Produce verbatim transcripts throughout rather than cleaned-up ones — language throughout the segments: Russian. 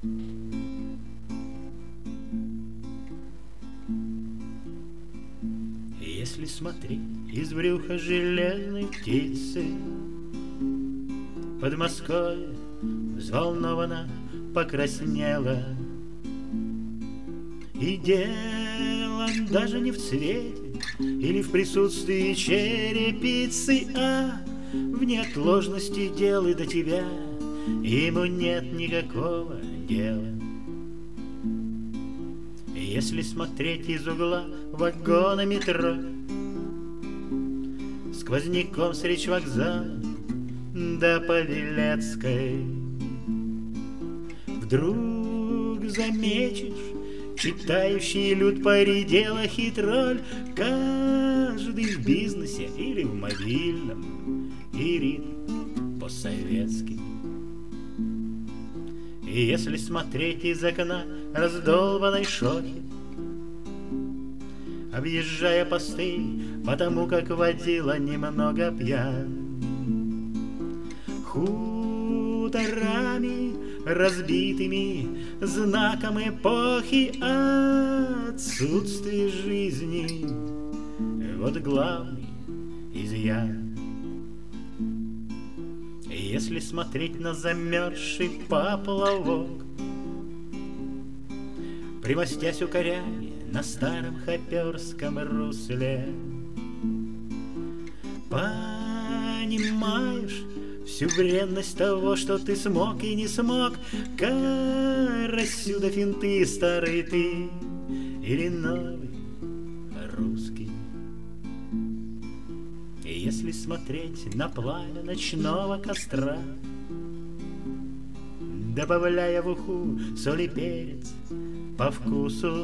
Если смотреть из брюха железной птицы, Подмосковье взволнованно покраснело. И дело даже не в цвете или в присутствии черепицы, а в неотложности дел, и до тебя ему нет никакого дела. Если смотреть из угла вагона метро, сквозняком с речвокзала до Павелецкой, вдруг заметишь читающий люд поределах и тролль, каждый в бизнесе или в мобильном, и ритм по-советски. И если смотреть из окна раздолбанной шохи, объезжая посты, потому как водила немного пьян, хуторами разбитыми знаком эпохи отсутствие жизни — вот главный изъян. Если смотреть на замерзший поплавок, примостясь укоряя на старом хоперском русле, понимаешь всю бренность того, что ты смог и не смог, карасю да финты, старый ты или новый русский. И если смотреть на пламя ночного костра, добавляя в уху соль и перец по вкусу,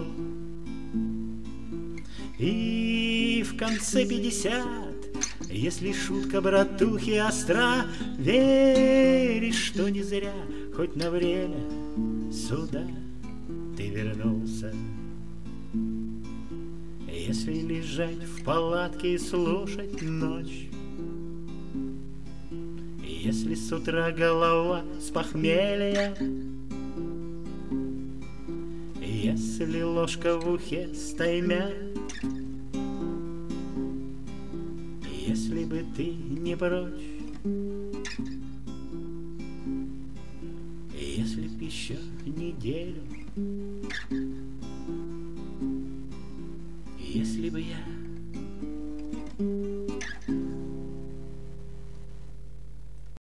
и в конце пятьдесят, если шутка братухи остра, веришь, что не зря хоть на время сюда ты вернулся. Если лежать в палатке и слушать ночь, если с утра голова с похмелья, если ложка в ухе стаймя, если бы ты не прочь, если б еще неделю, если бы я